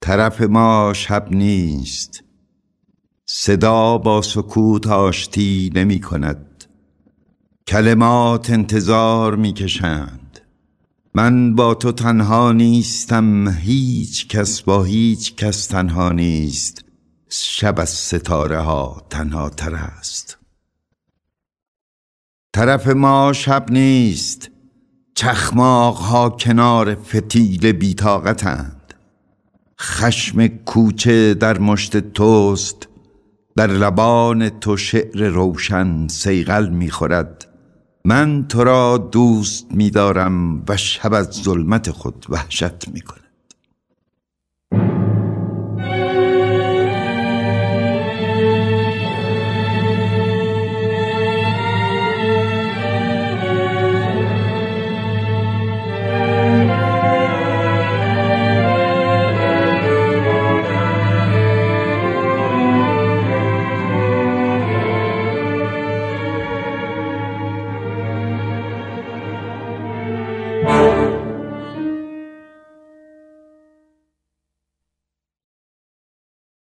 طرف ما شب نیست، صدا با سکوت آشتی نمی کند. کلمات انتظار می کشند. من با تو تنها نیستم، هیچ کس با هیچ کس تنها نیست. شب از ستاره ها تنها تر است. طرف ما شب نیست، چخماق ها کنار فتیل بی‌طاقتند. خشم کوچه در مشت توست، در لبان تو شعر روشن صیقل می‌خورد. من تو را دوست می‌دارم و شب از ظلمت خود وحشت می‌کنم.